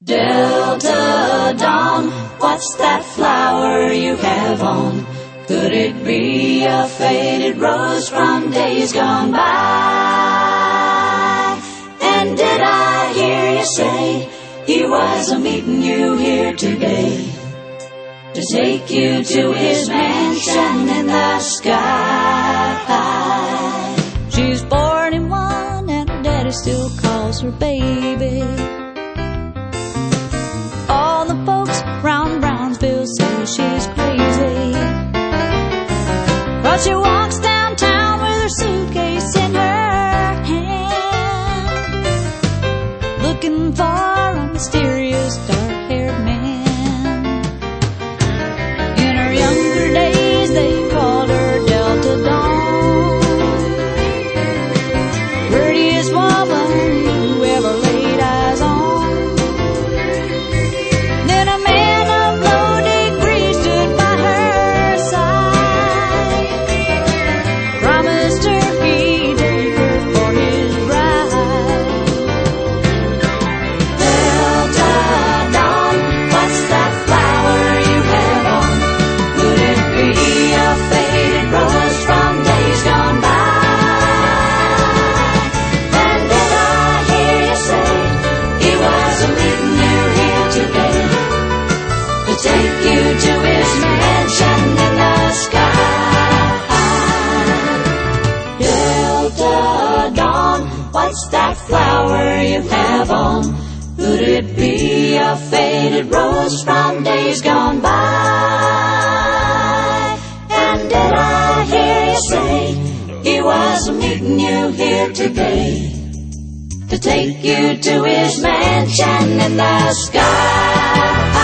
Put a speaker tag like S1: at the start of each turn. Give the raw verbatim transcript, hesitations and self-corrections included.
S1: Delta Dawn, what's that flower you have on? Could it be a faded rose from days gone by? And did I hear you say he was a-meeting you here today to take you to his mansion in the sky?
S2: She's forty-one and her daddy still calls her baby. All the folks round Brownsville say she's crazy, but she walks downtown with her suitcase in her hand, looking for a mysterious dark-haired man. In her younger days they called her Delta Dawn, prettiest woman you ever laid eyes on. Then a man of low degree stood by her side, promised her he'd take her for his bride.
S1: Delta Dawn, what's that flower you have on? Could it be a faded rose from days gone by? And did I hear you say he was a-meeting you here today to take you to his mansion in the sky? Delta Dawn, what's that flower you have on? Could it be a faded rose from days gone by? And did I hear you say he was meeting you here today to take you to his mansion in the sky?